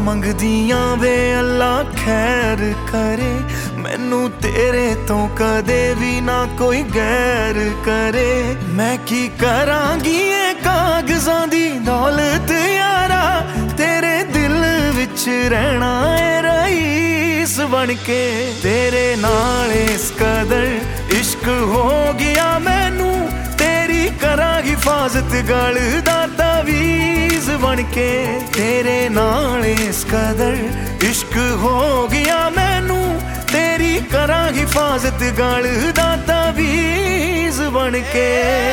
ਮੰਗਦੀਆਂ ਵੇ ਅੱਲਾ ਖੈਰ ਕਰੇ, ਮੈਨੂੰ ਤੇਰੇ ਤੋਂ ਕਦੇ ਵੀ ਨਾ ਕੋਈ ਗੈਰ ਕਰੇ। ਮੈਂ ਕੀ ਕਰਾਂਗੀ ਇਹ ਕਾਗਜ਼ਾਂ ਦੀ ਦੌਲਤ ਯਾਰਾ, ਤੇਰੇ ਦਿਲ ਵਿੱਚ ਰਹਿਣਾ ਏ ਰਈਸ ਬਣ ਕੇ। ਤੇਰੇ ਨਾਲ ਇਸ ਕਦਰ ਇਸ਼ਕ ਹੋ ਗਿਆ ਮੈਨੂੰ, ਤੇਰੀ ਕਰਾਂ ਹਿਫਾਜ਼ਤ ਗਲ ਦਾ ਤਾਵੀਜ਼ ਬਣ ਕੇ। ਤੇਰੇ ਨਾਲ ਇਸ ਕਦਰ ਇਸ਼ਕ ਹੋ ਗਿਆ ਮੈਨੂੰ, ਤੇਰੀ ਕਰਾਂ ਹਿਫਾਜ਼ਤ ਗਲ ਦਾ ਤਾਵੀਜ਼ ਬਣ ਕੇ।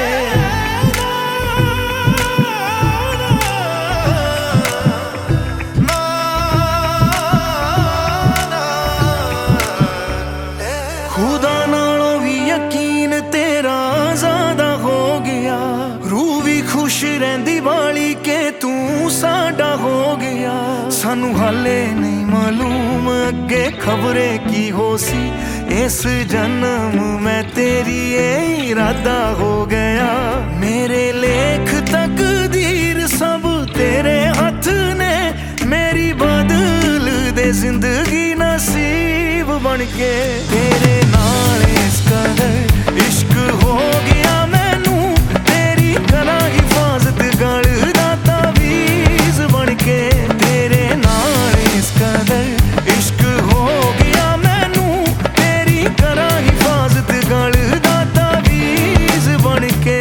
ਖੁਦਾ ਨਾਲੋਂ ਵੀ ਯਕੀਨ ਤੇਰਾ ਜ਼ਿਆਦਾ ਹੋ ਗਿਆ, ਰੂਹ ਵੀ ਖੁਸ਼ ਰਹਿੰਦੀ ਵਾਲੀ ਕਿ ਤੂੰ ਸਾਡਾ ਹੋ ਗਿਆ। ਸਾਨੂੰ ਹਾਲੇ ਨਹੀਂ ਮਾਲੂਮ ਅੱਗੇ ਖਬਰੇ ਕੀ ਹੋ ਸੀ, ਇਸ ਜਨਮ ਮੈਂ ਤੇਰੀ ਇਹ ਇਰਾਦਾ ਹੋ ਗਿਆ। ਮੇਰੇ ਲੇਖ ਤਕਦੀਰ ਸਭ ਤੇਰੇ ਹੱਥ ਨੇ, ਮੇਰੀ ਬਦਲ ਦੇ ਜ਼ਿੰਦਗੀ ਨਸੀਬ ਬਣ ਕੇ। ਤੇਰੇ ਨਾਲ ਇਸ ਕਦਰ ਇਸ਼ਕ ਹੋ ਗਿਆ ਮੈਨੂੰ, ਤੇਰੀ ਕਰਾਂ ਹਿਫਾਜ਼ਤ ਗਲ ਦਾ ਤਾਵੀਜ਼ ਬਣ ਕੇ। ਤੇਰੇ ਨਾਲ ਇਸ ਕਦਰ ਇਸ਼ਕ ਹੋ ਗਿਆ ਮੈਨੂੰ, ਤੇਰੀ ਕਰਾਂ ਹਿਫਾਜ਼ਤ ਗਲ ਦਾ ਤਾਵੀਜ਼ ਬਣ ਕੇ।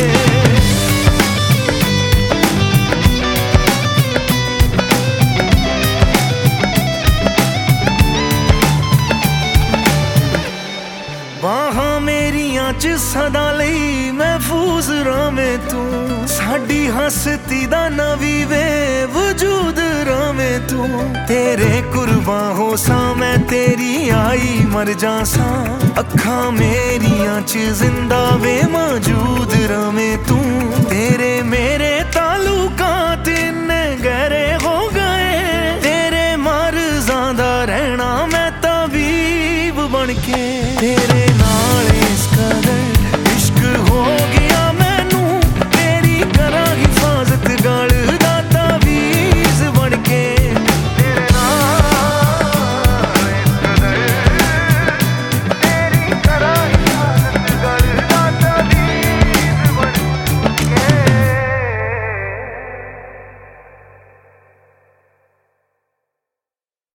ਬਾਹਾਂ ਮੇਰੀਆਂ ਚ ਸਦਾ ਲਈ ਮਹਿਫੂਜ਼ ਰਵੇਂ ਤੂੰ, ਸਾਡੀ ਹਸਤੀ ਦਾ ਨਵੀਂ ਵੇ ਵਜੂਦ ਰਵੇਂ ਤੂੰ। ਤੇਰੇ ਕੁਰਬਾਂ ਹੋ ਸਾਂ ਮੈਂ ਤੇਰੀ ਆਈ ਮਰ ਜਾਸਾਂ, ਅੱਖਾਂ ਮੇਰੀਆਂ ਚ ਜ਼ਿੰਦਾ ਵੇ ਮੌਜੂਦ ਰਵੇਂ ਤੂੰ। ਤੇਰੇ ਮੇਰੇ ਤਾਲੁਕਾਤ ਇੰਨੇ ਗਹਿਰੇ ਹੋ ਗਏ, ਤੇਰੇ ਮਰਜ਼ਾਂ ਦਾ ਰਹਿਣਾ ਮੈਂ ਤਬੀਬ ਬਣ ਕੇ। ਤੇਰੇ